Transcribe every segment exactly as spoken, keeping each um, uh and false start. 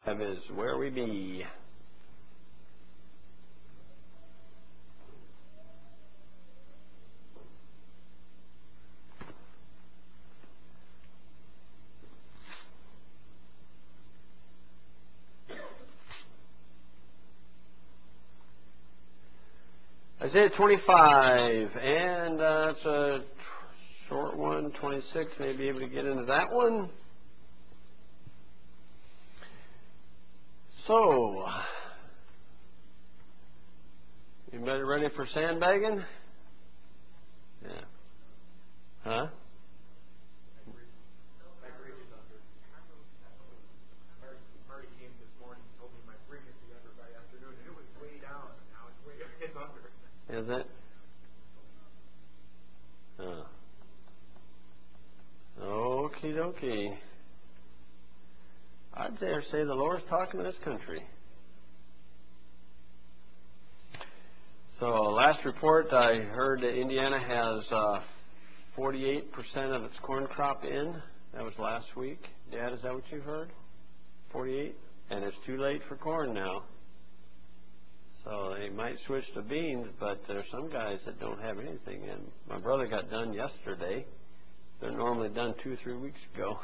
Is where we be. Isaiah twenty-five, and uh, it's a short one, twenty-six, maybe able to get into that one. So, you ready for sandbagging? Yeah. Huh? Marty came this morning and told me my brig is together by afternoon, and it was way down, and now it's way it's under. Is it? Huh. Okie dokie. I'd dare say the Lord's talking to this country. So, last report I heard that Indiana has uh, forty-eight percent of its corn crop in. That was last week. Dad, is that what you heard? forty-eight? And it's too late for corn now. So they might switch to beans, but there's some guys that don't have anything in. My brother got done yesterday. They're normally done two, three weeks ago.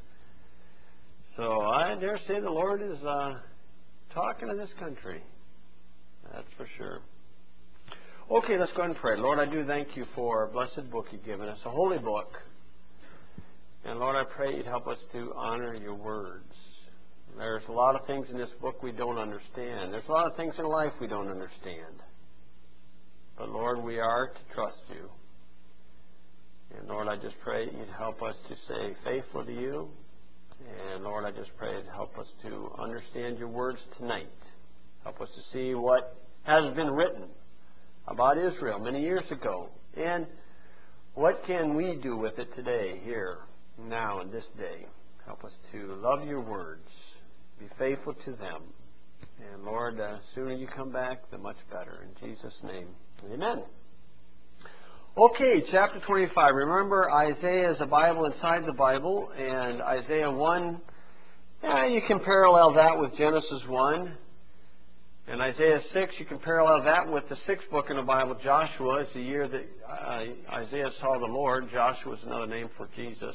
So I dare say the Lord is uh, talking to this country. That's for sure. Okay, let's go ahead and pray. Lord, I do thank you for a blessed book you've given us, a holy book. And Lord, I pray you'd help us to honor your words. There's a lot of things in this book we don't understand. There's a lot of things in life we don't understand. But Lord, we are to trust you. And Lord, I just pray you'd help us to stay faithful to you. And Lord, I just pray to help us to understand your words tonight. Help us to see what has been written about Israel many years ago. And what can we do with it today, here, now, in this day? Help us to love your words, be faithful to them. And Lord, the sooner you come back, the much better. In Jesus' name, amen. Okay, chapter twenty-five. Remember, Isaiah is a Bible inside the Bible, and Isaiah one, yeah, you can parallel that with Genesis one. And Isaiah six, you can parallel that with the sixth book in the Bible, Joshua. It's the year that uh, Isaiah saw the Lord. Joshua is another name for Jesus.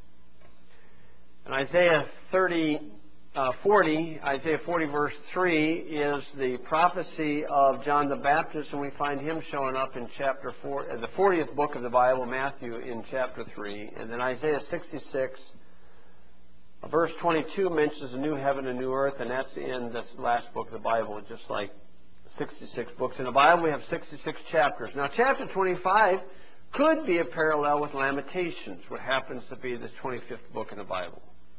And Isaiah thirty, uh, forty, Isaiah forty verse three is the prophecy of John the Baptist, and we find him showing up in chapter four, uh, the fortieth book of the Bible, Matthew, in chapter three. And then Isaiah sixty-six, uh, verse twenty-two mentions a new heaven and new earth, and that's in this last book of the Bible, just like sixty-six books in the Bible. We have sixty-six chapters. Now, chapter twenty-five could be a parallel with Lamentations, what happens to be the twenty-fifth book in the Bible.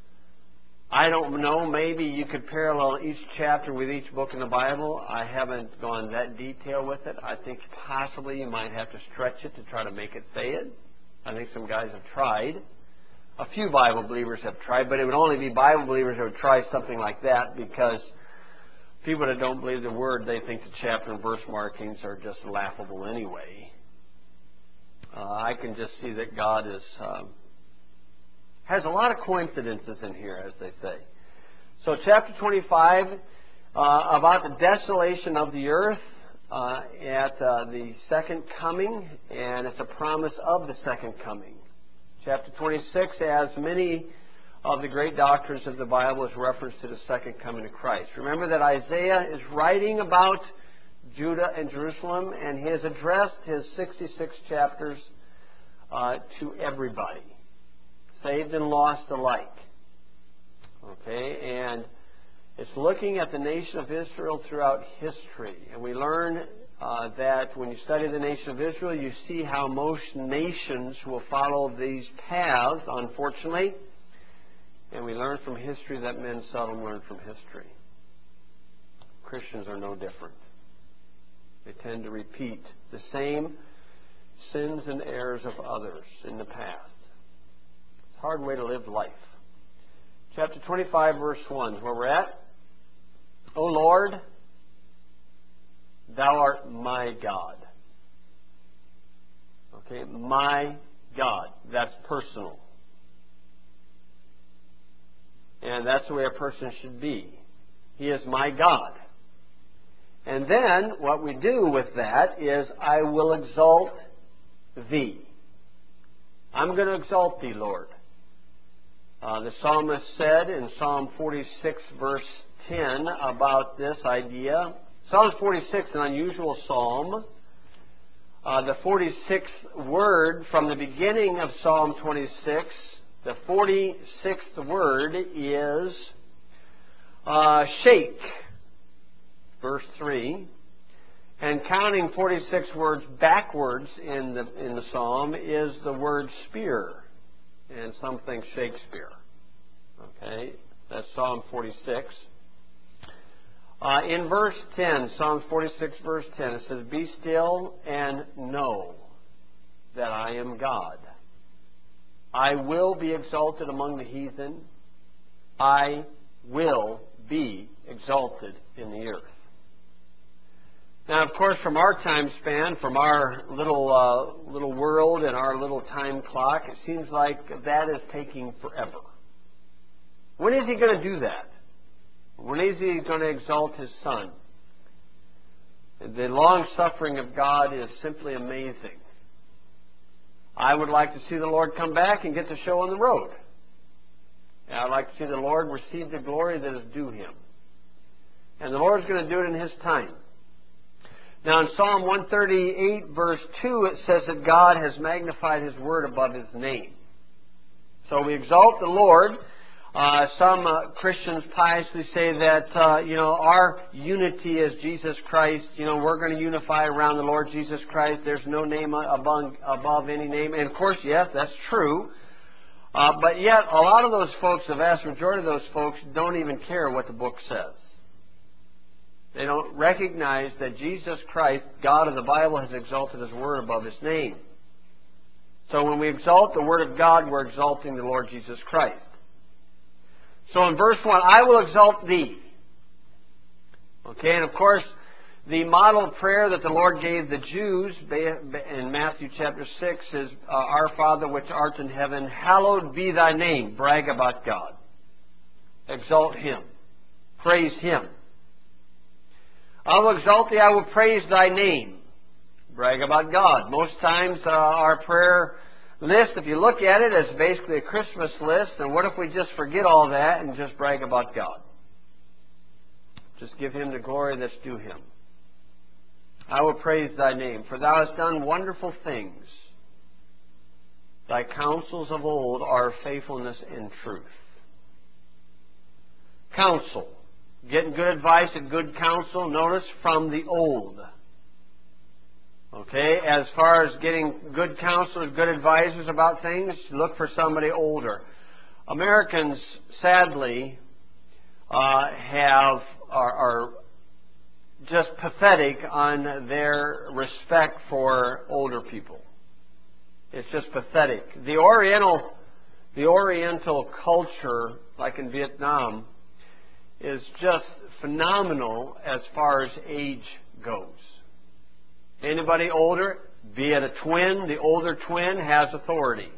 I don't know. Maybe you could parallel each chapter with each book in the Bible. I haven't gone that detail with it. I think possibly you might have to stretch it to try to make it fit. I think some guys have tried. A few Bible believers have tried, but it would only be Bible believers that would try something like that, because people that don't believe the Word, they think the chapter and verse markings are just laughable anyway. Uh, I can just see that God is... Um, has a lot of coincidences in here, as they say. So chapter twenty-five, uh, about the desolation of the earth uh, at uh, the second coming, and it's a promise of the second coming. Chapter twenty-six, as many of the great doctrines of the Bible, is reference to the second coming of Christ. Remember that Isaiah is writing about Judah and Jerusalem, and he has addressed his sixty-six chapters uh, to everybody, saved and lost alike. Okay, and it's looking at the nation of Israel throughout history. And we learn uh, that when you study the nation of Israel, you see how most nations will follow these paths, unfortunately. And we learn from history that men seldom learn from history. Christians are no different. They tend to repeat the same sins and errors of others in the past. It's a hard way to live life. Chapter twenty-five, verse one is where we're at. O Lord, Thou art my God. Okay, my God. That's personal. And that's the way a person should be. He is my God. And then what we do with that is, I will exalt thee. I'm going to exalt thee, Lord. Uh, the psalmist said in Psalm forty-six, verse ten, about this idea. Psalm forty-six, an unusual psalm. Uh, the forty-sixth word from the beginning of Psalm twenty-six, the forty-sixth word is uh, shake. Verse three, and counting forty-six words backwards in the in the psalm is the word spear, and some think Shakespeare. Okay, that's Psalm forty-six. Uh, in verse ten, Psalm forty-six, verse ten, it says, "Be still and know that I am God. I will be exalted among the heathen. I will be exalted in the earth." Now, of course, from our time span, from our little uh, little world and our little time clock, it seems like that is taking forever. When is He going to do that? When is He going to exalt His Son? The long-suffering of God is simply amazing. I would like to see the Lord come back and get the show on the road. And I'd like to see the Lord receive the glory that is due Him. And the Lord's going to do it in His time. Now in Psalm one thirty-eight, verse two, it says that God has magnified His word above His name. So we exalt the Lord. Uh, some uh, Christians piously say that, uh, you know, our unity is Jesus Christ. You know, we're going to unify around the Lord Jesus Christ. There's no name above, above any name. And of course, yes, that's true. Uh, but yet, a lot of those folks, the vast majority of those folks, don't even care what the book says. They don't recognize that Jesus Christ, God of the Bible, has exalted His word above His name. So when we exalt the word of God, we're exalting the Lord Jesus Christ. So in verse one, I will exalt thee. Okay, and of course, the model prayer that the Lord gave the Jews in Matthew chapter six is, uh, Our Father which art in heaven, hallowed be thy name. Brag about God. Exalt Him. Praise Him. I will exalt thee, I will praise thy name. Brag about God. Most times uh, our prayer list, if you look at it, is basically a Christmas list. And what if we just forget all that and just brag about God? Just give Him the glory that's due Him. I will praise thy name, for thou hast done wonderful things. Thy counsels of old are faithfulness and truth. Counsel. Getting good advice and good counsel, notice, from the old. Okay, as far as getting good counselors, good advisors about things, look for somebody older. Americans, sadly, uh, have are, are just pathetic on their respect for older people. It's just pathetic. The Oriental, the Oriental culture, like in Vietnam, is just phenomenal as far as age goes. Anybody older, be it a twin, the older twin has authority.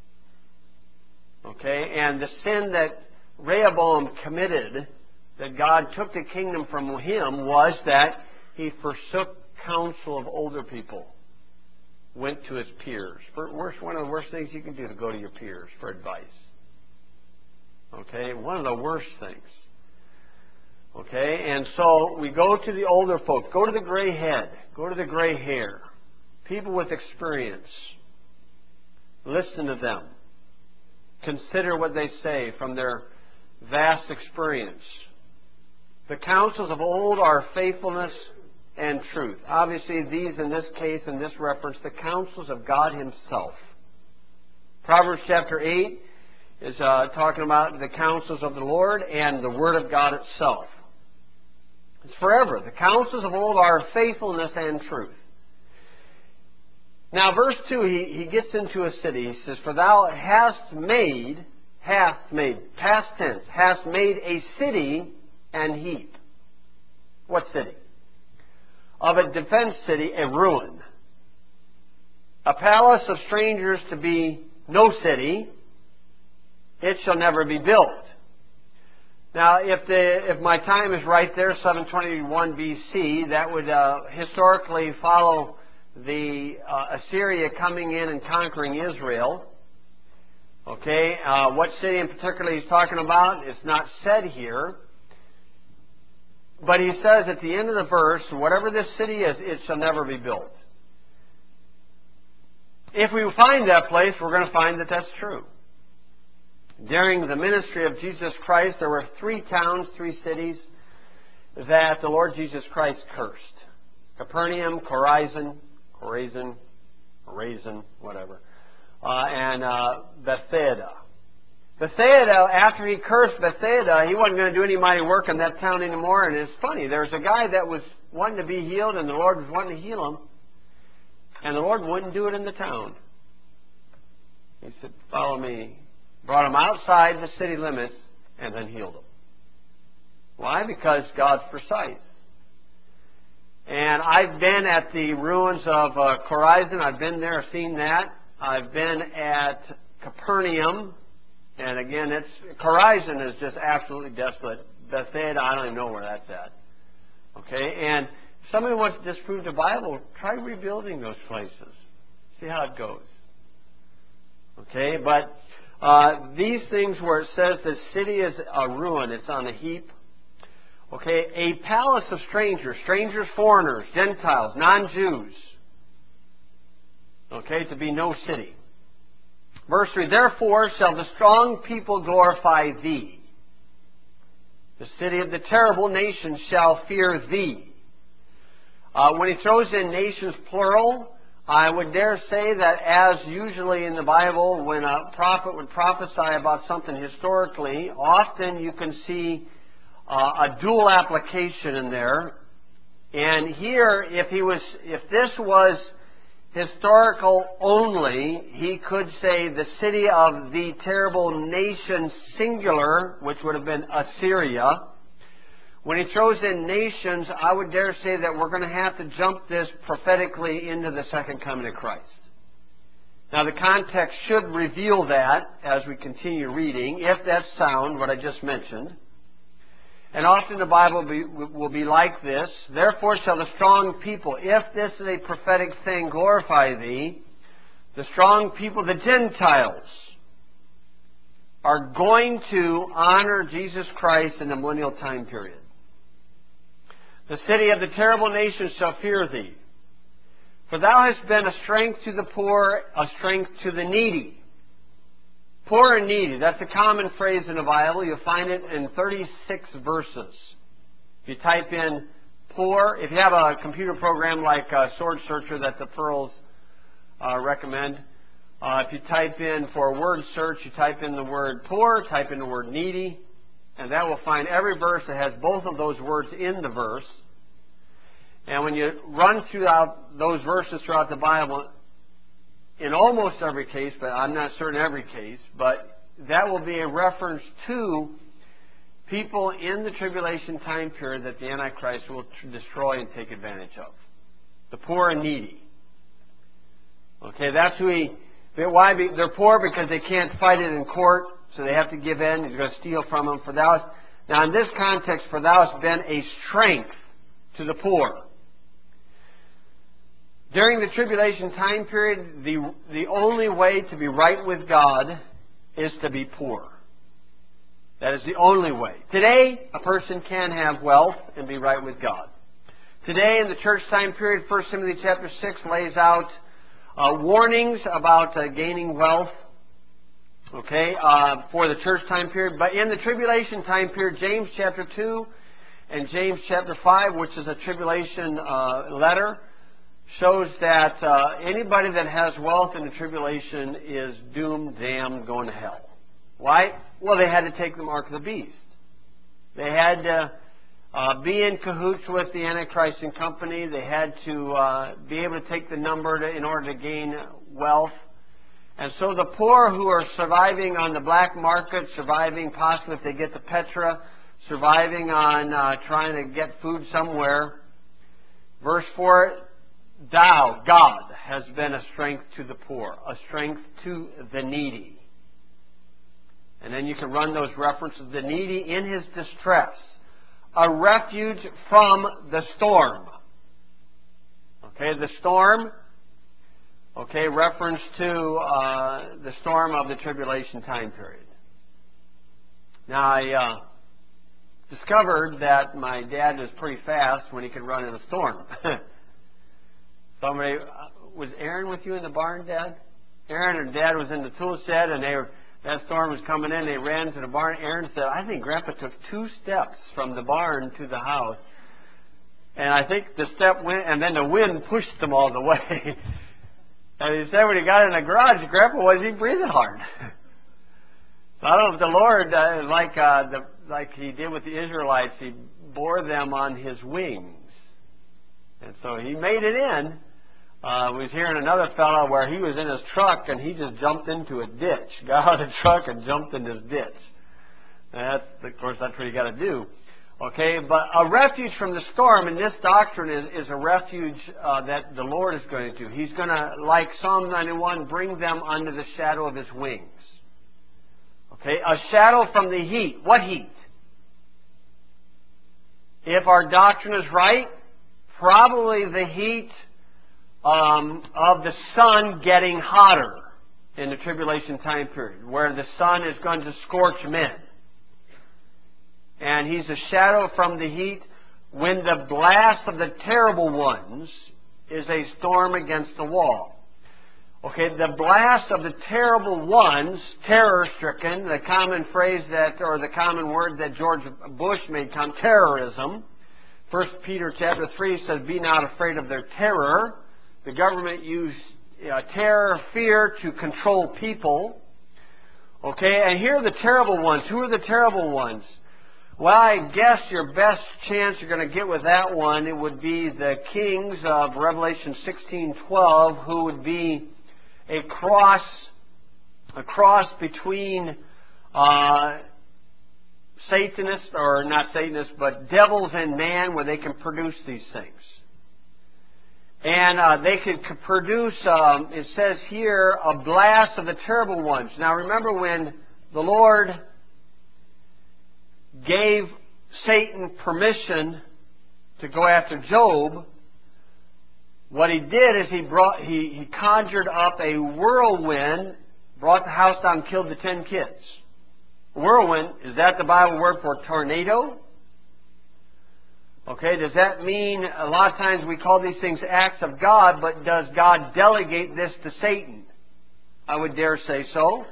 Okay, and the sin that Rehoboam committed, that God took the kingdom from him, was that he forsook counsel of older people, went to his peers. For worst, one of the worst things you can do to go to your peers for advice. Okay, one of the worst things. Okay, and so we go to the older folk. Go to the gray head. Go to the gray hair. People with experience. Listen to them. Consider what they say from their vast experience. The counsels of old are faithfulness and truth. Obviously, these in this case, in this reference, the counsels of God Himself. Proverbs chapter eight is uh, talking about the counsels of the Lord and the Word of God itself. It's forever. The counsels of old are faithfulness and truth. Now, verse two, he, he gets into a city. He says, For thou hast made, hast made, past tense, hast made a city an heap. What city? Of a defense city, a ruin. A palace of strangers to be no city. It shall never be built. Now, if the if my time is right there, seven twenty-one B C, that would uh, historically follow the uh, Assyria coming in and conquering Israel. Okay, uh, what city in particular he's talking about is not said here. But he says at the end of the verse, whatever this city is, it shall never be built. If we find that place, we're going to find that that's true. During the ministry of Jesus Christ, there were three towns, three cities that the Lord Jesus Christ cursed. Capernaum, Chorazin, Chorazin, Chorazin, whatever, uh, and uh, Bethsaida. Bethsaida, after he cursed Bethsaida, he wasn't going to do any mighty work in that town anymore. And it's funny, there's a guy that was wanting to be healed, and the Lord was wanting to heal him, and the Lord wouldn't do it in the town. He said, "Follow me." Brought him outside the city limits, and then healed him. Why? Because God's precise. And I've been at the ruins of uh, Chorazin. I've been there, seen that. I've been at Capernaum. And again, it's Chorazin is just absolutely desolate. Bethsaida, I don't even know where that's at. Okay? And if somebody wants to disprove the Bible, try rebuilding those places. See how it goes. Okay? But uh, these things where it says the city is a ruin, it's on a heap. Okay? A palace of strangers, strangers, foreigners, Gentiles, non-Jews. Okay? To be no city. Verse three, therefore shall the strong people glorify thee. The city of the terrible nations shall fear thee. Uh, when he throws in nations plural, I would dare say that as usually in the Bible, when a prophet would prophesy about something historically, often you can see uh, a dual application in there. And here, if he was, if this was historical only, he could say the city of the terrible nation singular, which would have been Assyria. When he throws in nations, I would dare say that we're going to have to jump this prophetically into the second coming of Christ. Now the context should reveal that as we continue reading, if that's sound, what I just mentioned. And often the Bible will be, will be like this. Therefore shall the strong people, if this is a prophetic thing, glorify thee. The strong people, the Gentiles, are going to honor Jesus Christ in the millennial time period. The city of the terrible nations shall fear thee. For thou hast been a strength to the poor, a strength to the needy. Poor and needy, that's a common phrase in the Bible. You'll find it in thirty-six verses. If you type in poor, if you have a computer program like uh, Sword Searcher that the Pearls uh, recommend, uh, if you type in for a word search, you type in the word poor, type in the word needy, and that will find every verse that has both of those words in the verse. And when you run throughout those verses throughout the Bible, in almost every case, but I'm not certain every case, but that will be a reference to people in the tribulation time period that the Antichrist will destroy and take advantage of. The poor and needy. Okay, that's who he... Why? They're poor because they can't fight it in court, so they have to give in. He's going to steal from them. For thou hast, now in this context, for thou hast been a strength to the poor. During the tribulation time period, the, the only way to be right with God is to be poor. That is the only way. Today, a person can have wealth and be right with God. Today, in the church time period, First Timothy chapter six lays out uh, warnings about uh, gaining wealth, okay, uh, for the church time period. But in the tribulation time period, James chapter two and James chapter five, which is a tribulation uh, letter, shows that uh, anybody that has wealth in the tribulation is doomed, damned, going to hell. Why? Well, they had to take the mark of the beast. They had to uh, be in cahoots with the Antichrist and company. They had to uh, be able to take the number to, in order to gain wealth. And so the poor who are surviving on the black market, surviving possibly if they get to Petra, surviving on uh, trying to get food somewhere. Verse four, thou, God, has been a strength to the poor, a strength to the needy. And then you can run those references. The needy in his distress. A refuge from the storm. Okay, the storm. Okay, reference to uh, the storm of the tribulation time period. Now, I uh, discovered that my dad was pretty fast when he could run in a storm. Somebody, uh, was Aaron with you in the barn, Dad? Aaron and Dad was in the tool shed, and they were, that storm was coming in. They ran to the barn. Aaron said, I think Grandpa took two steps from the barn to the house. And I think the step went, and then the wind pushed them all the way. And he said when he got in the garage, Grandpa wasn't breathing hard. So I don't know if the Lord, uh, like uh, the, like He did with the Israelites, He bore them on His wings. And so He made it in. Uh, we was hearing another fellow where he was in his truck and he just jumped into a ditch. Got out of the truck and jumped in this ditch. And that's, of course, that's what you got to do. Okay, but a refuge from the storm, and this doctrine is, is a refuge uh, that the Lord is going to do. He's going to, like Psalm ninety-one, bring them under the shadow of His wings. Okay, a shadow from the heat. What heat? If our doctrine is right, probably the heat um, of the sun getting hotter in the tribulation time period, where the sun is going to scorch men. And He's a shadow from the heat when the blast of the terrible ones is a storm against the wall. Okay, the blast of the terrible ones, terror-stricken, the common phrase that, or the common word that George Bush made come, terrorism. First Peter chapter three says, be not afraid of their terror. The government used uh, terror, fear to control people. Okay, and here are the terrible ones. Who are the terrible ones? Well, I guess your best chance you're going to get with that one, it would be the kings of Revelation sixteen twelve, who would be a cross, a cross between uh, Satanists, or not Satanists, but devils and man, where they can produce these things. And uh, they can produce, um, it says here, a blast of the terrible ones. Now remember when the Lord gave Satan permission to go after Job, what he did is he brought he, he conjured up a whirlwind, brought the house down, killed the ten kids. Whirlwind, is that the Bible word for tornado? Okay, does that mean, a lot of times we call these things acts of God, but does God delegate this to Satan? I would dare say so.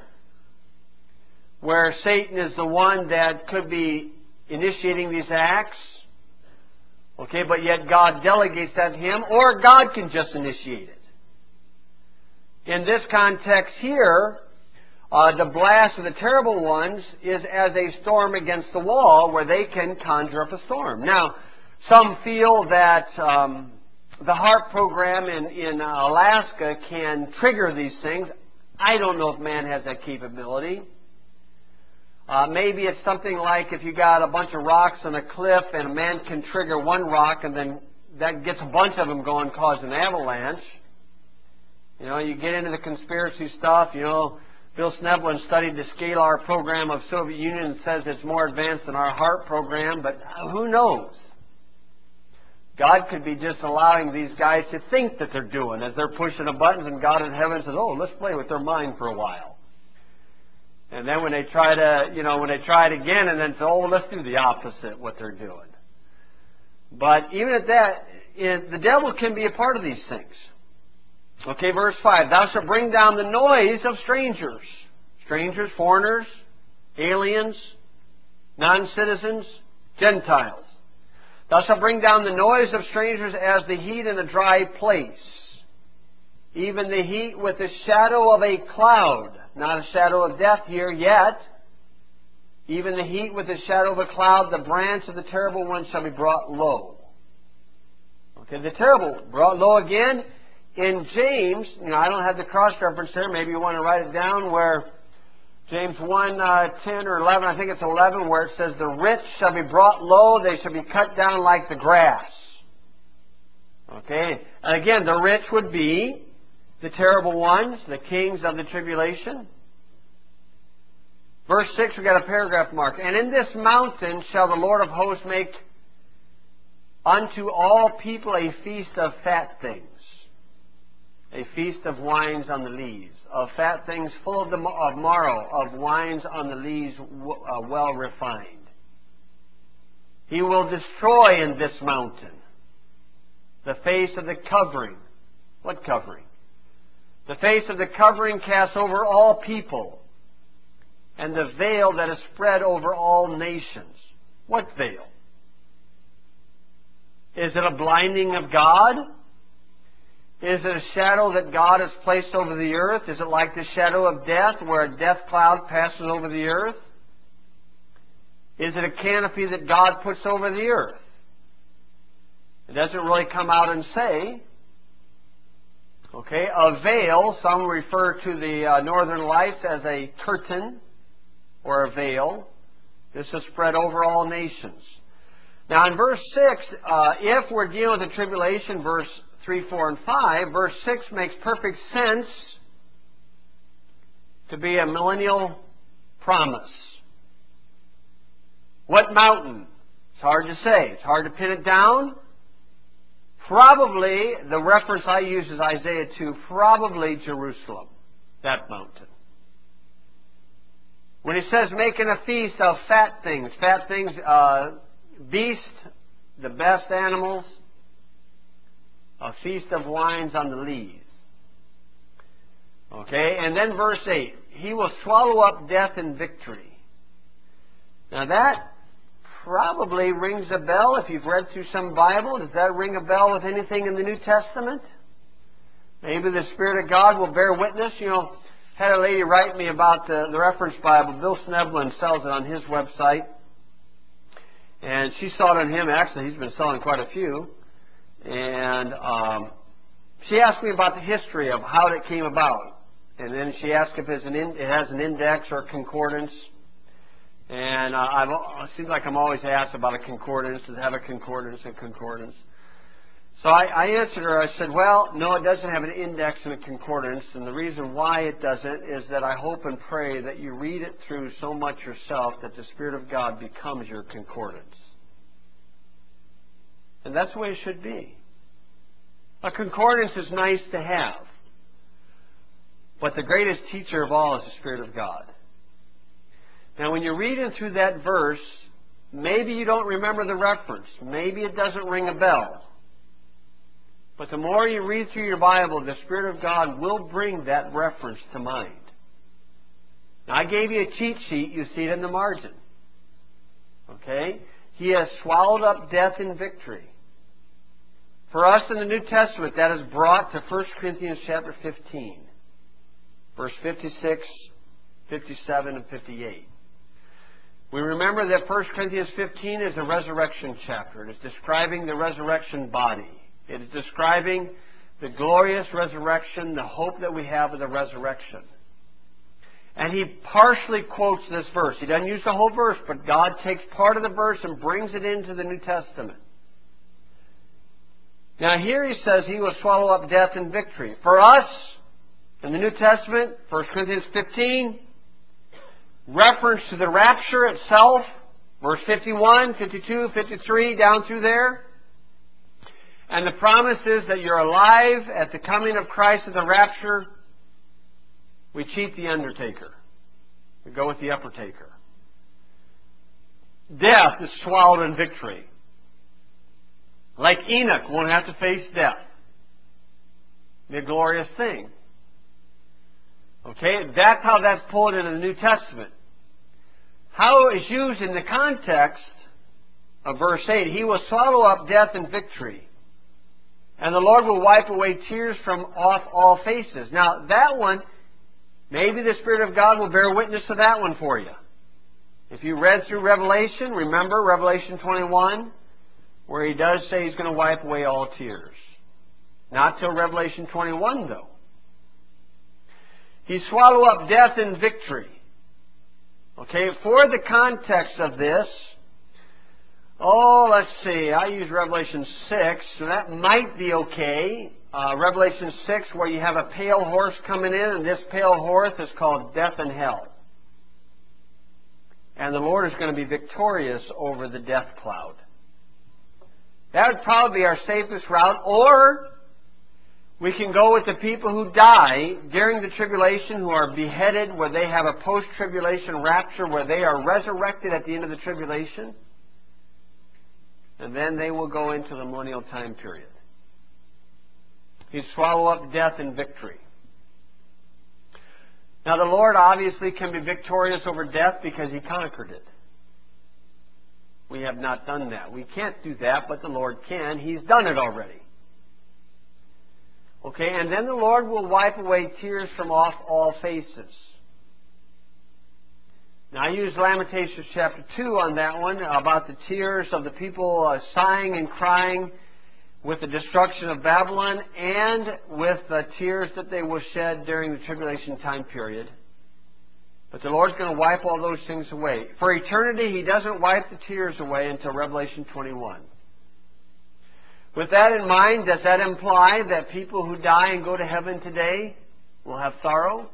Where Satan is the one that could be initiating these acts. Okay, but yet God delegates that to him, or God can just initiate it. In this context here, uh, the blast of the terrible ones is as a storm against the wall, where they can conjure up a storm. Now, some feel that um, the HAARP program in, in Alaska can trigger these things. I don't know if man has that capability. Uh, maybe it's something like if you got a bunch of rocks on a cliff and a man can trigger one rock and then that gets a bunch of them going, cause an avalanche. You know, you get into the conspiracy stuff. You know, Bill Snevlin studied the Scalar program of Soviet Union and says it's more advanced than our HAARP program, but who knows? God could be just allowing these guys to think that they're doing as they're pushing the buttons, and God in heaven says, oh, let's play with their mind for a while. And then when they try to, you know, when they try it again and then say, oh, well, let's do the opposite, what they're doing. But even at that, it, the devil can be a part of these things. Okay, verse five. Thou shalt bring down the noise of strangers. Strangers, foreigners, aliens, non-citizens, Gentiles. Thou shalt bring down the noise of strangers as the heat in a dry place. Even the heat with the shadow of a cloud. Not a shadow of death here yet. Even the heat with the shadow of a cloud, the branch of the terrible one shall be brought low. Okay, the terrible brought low again. In James, you know, I don't have the cross-reference there. Maybe you want to write it down, where James one, uh, ten or eleven, I think it's eleven, where it says, the rich shall be brought low, they shall be cut down like the grass. Okay, and again, the rich would be the terrible ones, the kings of the tribulation. Verse six, we got a paragraph mark. And in this mountain shall the Lord of hosts make unto all people a feast of fat things, a feast of wines on the lees, of fat things full of, the, of marrow, of wines on the lees uh, well refined. He will destroy in this mountain the face of the covering. What covering? The face of the covering cast over all people, and the veil that is spread over all nations. What veil? Is it a blinding of God? Is it a shadow that God has placed over the earth? Is it like the shadow of death, where a death cloud passes over the earth? Is it a canopy that God puts over the earth? It doesn't really come out and say. Okay, a veil, some refer to the uh, northern lights as a curtain or a veil. This is spread over all nations. Now in verse six, uh, if we're dealing with the tribulation, verse three, four, and five, verse six makes perfect sense to be a millennial promise. What mountain? It's hard to say. It's hard to pin it down. Probably, the reference I use is Isaiah two, probably Jerusalem, that mountain. When he says making a feast of fat things, fat things, uh, beast, the best animals, a feast of wines on the lees. Okay, and then verse eight, he will swallow up death in victory. Now that probably rings a bell if you've read through some Bible. Does that ring a bell with anything in the New Testament? Maybe the Spirit of God will bear witness. You know, had a lady write me about the, the reference Bible. Bill Sneblin sells it on his website. And she saw it on him. Actually, he's been selling quite a few. And um, she asked me about the history of how it came about. And then she asked if it's an in, it has an index or concordance. And uh, I've, it seems like I'm always asked about a concordance. Does it have a concordance and concordance? So I, I answered her. I said, well, no, it doesn't have an index and a concordance. And the reason why it doesn't is that I hope and pray that you read it through so much yourself that the Spirit of God becomes your concordance. And that's the way it should be. A concordance is nice to have. But the greatest teacher of all is the Spirit of God. Now, when you're reading through that verse, maybe you don't remember the reference. Maybe it doesn't ring a bell. But the more you read through your Bible, the Spirit of God will bring that reference to mind. Now, I gave you a cheat sheet. You see it in the margin. Okay? He has swallowed up death in victory. For us in the New Testament, that is brought to First Corinthians chapter fifteen, verse fifty-six, fifty-seven, and fifty-eight. We remember that First Corinthians fifteen is a resurrection chapter. It is describing the resurrection body. It is describing the glorious resurrection, the hope that we have of the resurrection. And he partially quotes this verse. He doesn't use the whole verse, but God takes part of the verse and brings it into the New Testament. Now here he says he will swallow up death in victory. For us, in the New Testament, First Corinthians fifteen, reference to the rapture itself, verse fifty-one, fifty-two, fifty-three, down through there. And the promise is that you're alive at the coming of Christ at the rapture. We cheat the undertaker. We go with the upper taker. Death is swallowed in victory. Like Enoch won't have to face death. Be a glorious thing. Okay, that's how that's pulled into the New Testament. How it is used in the context of verse eight, he will swallow up death in victory. And the Lord will wipe away tears from off all faces. Now, that one, maybe the Spirit of God will bear witness to that one for you. If you read through Revelation, remember Revelation twenty-one, where he does say he's going to wipe away all tears. Not till Revelation twenty-one, though. He swallowed up death in victory. Okay, for the context of this, oh, let's see, I use Revelation six, so that might be okay. Uh, Revelation six, where you have a pale horse coming in, and this pale horse is called death and hell. And the Lord is going to be victorious over the death cloud. That would probably be our safest route. Or we can go with the people who die during the tribulation, who are beheaded, where they have a post-tribulation rapture, where they are resurrected at the end of the tribulation. And then they will go into the millennial time period. He'd swallow up death in victory. Now the Lord obviously can be victorious over death because He conquered it. We have not done that. We can't do that, but the Lord can. He's done it already. Okay, and then the Lord will wipe away tears from off all faces. Now, I used Lamentations chapter two on that one, about the tears of the people uh, sighing and crying with the destruction of Babylon, and with the tears that they will shed during the tribulation time period. But the Lord's going to wipe all those things away. For eternity, He doesn't wipe the tears away until Revelation twenty-one. With that in mind, does that imply that people who die and go to heaven today will have sorrow?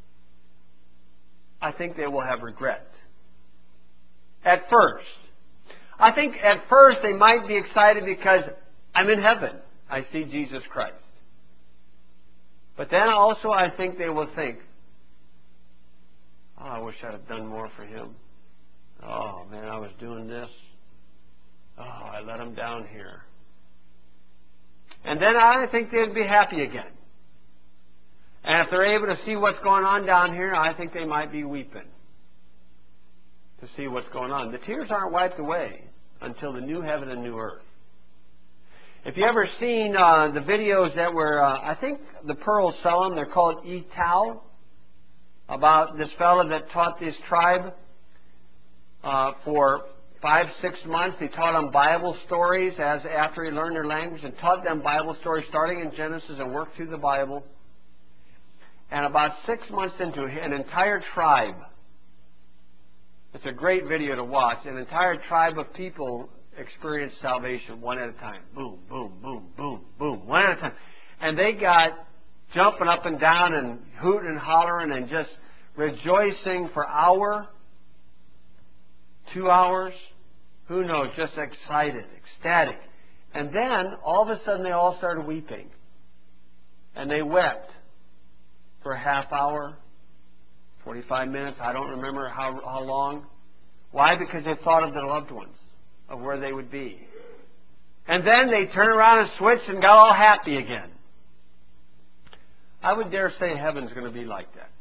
I think they will have regret. At first. I think at first they might be excited because I'm in heaven. I see Jesus Christ. But then also I think they will think, oh, I wish I'd have done more for Him. Oh, man, I was doing this. Oh, I let Him down here. And then I think they'd be happy again. And if they're able to see what's going on down here, I think they might be weeping to see what's going on. The tears aren't wiped away until the new heaven and new earth. If you ever seen uh, the videos that were, uh, I think the Pearls sell them, they're called E-Tao, about this fellow that taught this tribe uh, for five, six months. He taught them Bible stories as after he learned their language, and taught them Bible stories starting in Genesis and worked through the Bible. And about six months into it, an entire tribe, it's a great video to watch, an entire tribe of people experienced salvation one at a time. Boom, boom, boom, boom, boom, one at a time. And they got jumping up and down and hooting and hollering and just rejoicing for an hour, two hours, who knows, just excited, ecstatic. And then, all of a sudden, they all started weeping. And they wept for a half hour, forty-five minutes, I don't remember how, how long. Why? Because they thought of their loved ones, of where they would be. And then they turned around and switched and got all happy again. I would dare say heaven's going to be like that.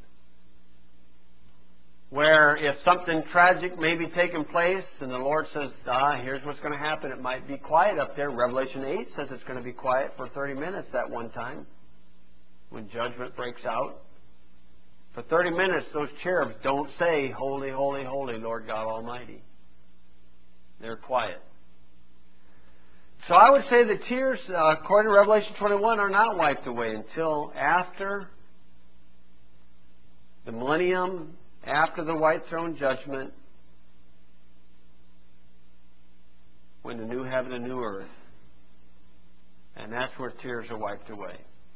Where if something tragic may be taking place and the Lord says, ah, here's what's going to happen, it might be quiet up there. Revelation eight says it's going to be quiet for thirty minutes that one time when judgment breaks out. For thirty minutes, those cherubs don't say, holy, holy, holy, Lord God Almighty. They're quiet. So I would say the tears, uh, according to Revelation twenty-one, are not wiped away until after the millennium, after the white throne judgment, when the new heaven and new earth. And that's where tears are wiped away.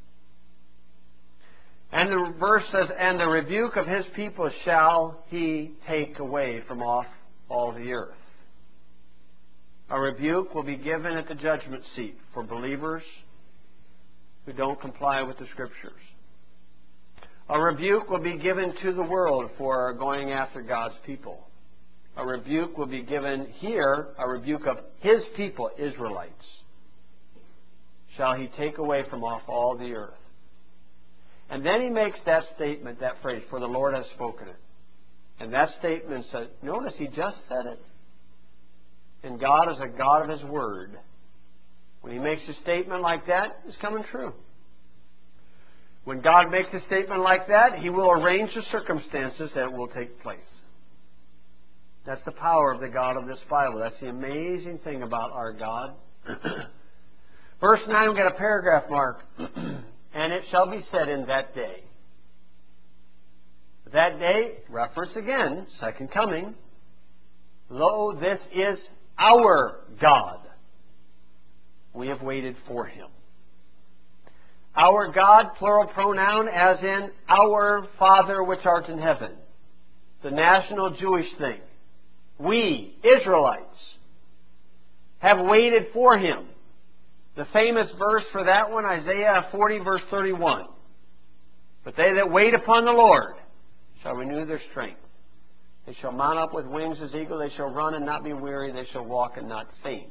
And the verse says, and the rebuke of His people shall He take away from off all the earth. A rebuke will be given at the judgment seat for believers who don't comply with the Scriptures. A rebuke will be given to the world for going after God's people. A rebuke will be given here, a rebuke of His people, Israelites. Shall He take away from off all the earth. And then He makes that statement, that phrase, for the Lord has spoken it. And that statement says, notice He just said it. And God is a God of His Word. When He makes a statement like that, it's coming true. When God makes a statement like that, He will arrange the circumstances that will take place. That's the power of the God of this Bible. That's the amazing thing about our God. Verse nine, we've got a paragraph mark. And it shall be said in that day. That day, reference again, second coming. Lo, this is our God. We have waited for Him. Our God, plural pronoun, as in our Father which art in heaven. The national Jewish thing. We, Israelites, have waited for Him. The famous verse for that one, Isaiah forty, verse thirty-one. But they that wait upon the Lord shall renew their strength. They shall mount up with wings as eagles. They shall run and not be weary. They shall walk and not faint.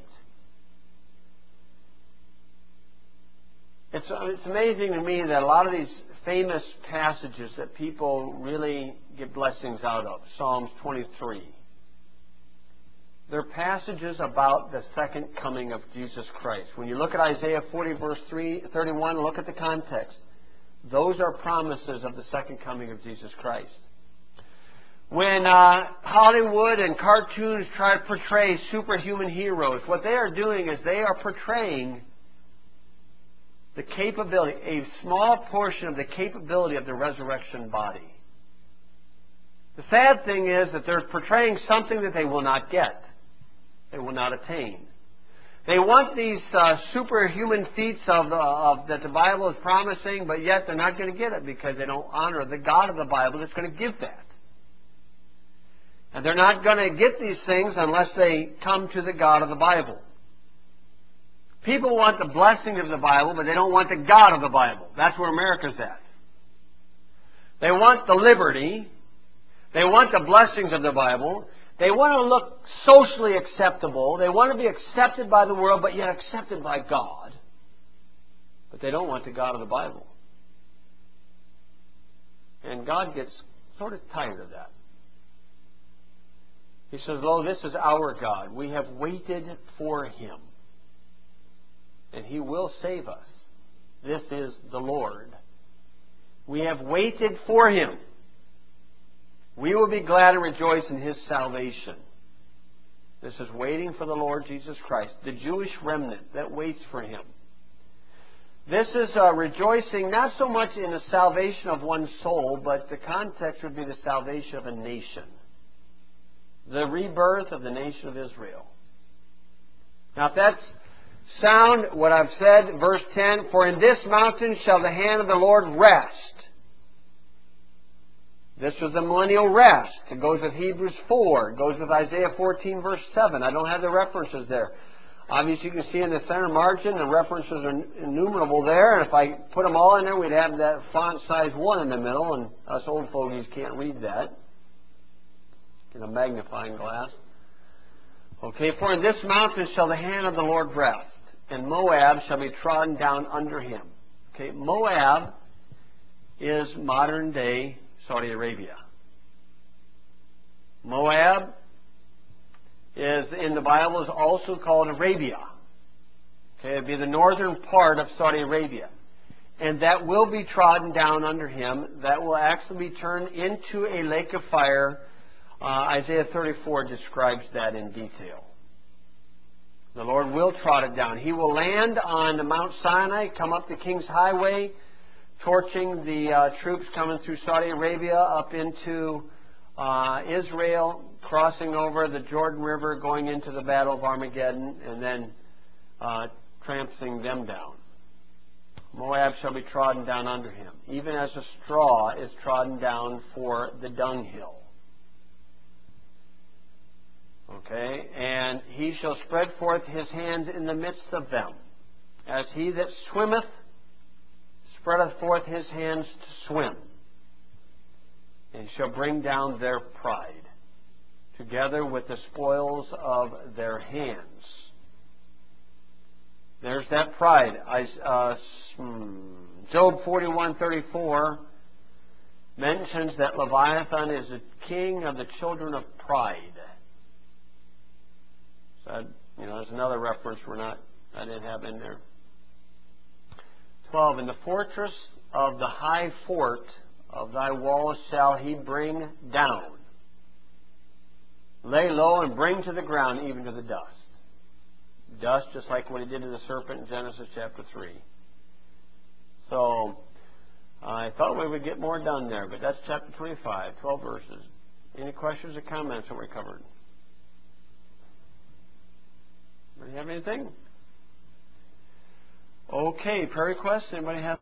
It's, it's amazing to me that a lot of these famous passages that people really get blessings out of, Psalms twenty-three, they're passages about the second coming of Jesus Christ. When you look at Isaiah forty, verse thirty-one, look at the context. Those are promises of the second coming of Jesus Christ. When uh, Hollywood and cartoons try to portray superhuman heroes, what they are doing is they are portraying the capability, a small portion of the capability of the resurrection body. The sad thing is that they're portraying something that they will not get. They will not attain. They want these uh, superhuman feats of, the, of that the Bible is promising, but yet they're not going to get it because they don't honor the God of the Bible that's going to give that. And they're not going to get these things unless they come to the God of the Bible. People want the blessing of the Bible, but they don't want the God of the Bible. That's where America's at. They want the liberty. They want the blessings of the Bible. They want to look socially acceptable. They want to be accepted by the world, but yet accepted by God. But they don't want the God of the Bible. And God gets sort of tired of that. He says, "Lo, this is our God. We have waited for Him. And He will save us. This is the Lord. We have waited for Him. We will be glad and rejoice in His salvation." This is waiting for the Lord Jesus Christ, the Jewish remnant that waits for Him. This is uh, rejoicing not so much in the salvation of one's soul, but the context would be the salvation of a nation. The rebirth of the nation of Israel. Now if that's sound what I've said, verse ten, "For in this mountain shall the hand of the Lord rest." This was the millennial rest. It goes with Hebrews four. It goes with Isaiah fourteen, verse seven. I don't have the references there. Obviously, you can see in the center margin, the references are innumerable there. And if I put them all in there, we'd have that font size one in the middle. And us old fogies can't read that. Get a magnifying glass. Okay, "For in this mountain shall the hand of the Lord rest, and Moab shall be trodden down under him." Okay, Moab is modern day Saudi Arabia. Moab is in the Bible is also called Arabia. Okay, it'd be the northern part of Saudi Arabia. And that will be trodden down under him. That will actually be turned into a lake of fire. Uh, Isaiah thirty-four describes that in detail. The Lord will trot it down. He will land on Mount Sinai, come up the King's Highway, torching the uh, troops coming through Saudi Arabia up into uh, Israel, crossing over the Jordan River, going into the Battle of Armageddon, and then uh, trampling them down. Moab shall be trodden down under him, even as a straw is trodden down for the dunghill. Okay, "And he shall spread forth his hands in the midst of them, as he that swimmeth spreadeth forth his hands to swim, and shall bring down their pride, together with the spoils of their hands." There's that pride. I, uh, Job forty-one thirty-four mentions that Leviathan is a king of the children of pride. So, that, you know, there's another reference we're not, I didn't have in there. twelve, "In the fortress of the high fort of thy walls shall he bring down. Lay low and bring to the ground, even to the dust." Dust, just like what he did to the serpent in Genesis chapter three. So, I thought we would get more done there, but that's chapter twenty-five, twelve verses. Any questions or comments that we covered? Anybody have anything? Okay, prayer requests. Anybody have?